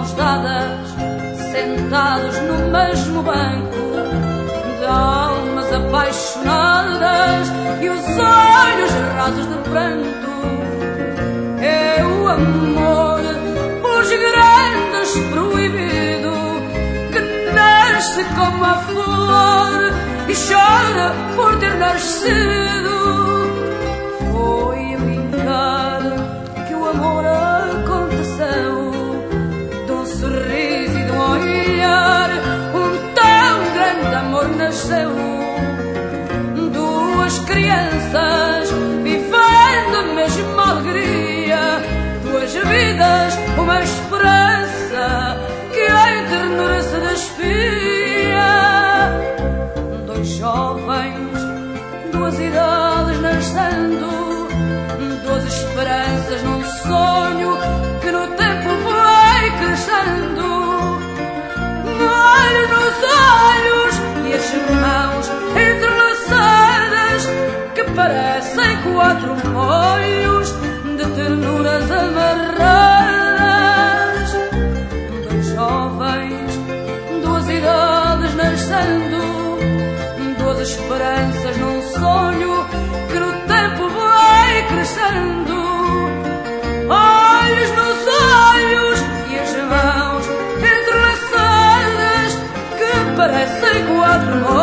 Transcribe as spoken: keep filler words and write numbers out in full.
mãos dadas, sentados no mesmo banco, de almas apaixonadas e os olhos rasos de pranto. É o amor pelos grandes proibido, que nasce como a flor e chora por ter nascido. Foi a brincar que o amor aconteceu, de um sorriso e de um olhar, um tão grande amor nasceu. Duas crianças vivendo a mesma alegria, duas vidas, uma esperança que em ternura se despia. Dois jovens, duas idades nascendo, duas esperanças num sonho que no tempo vai crescendo. Olhos nos olhos e as mãos entrelaçadas, que parecem quatro molhos de ternuras amarradas. Dois jovens, duas idades nascendo, duas esperanças num sonho que no tempo vai crescendo. Olhos nos olhos e as mãos entrelaçadas, que parecem quatro molhos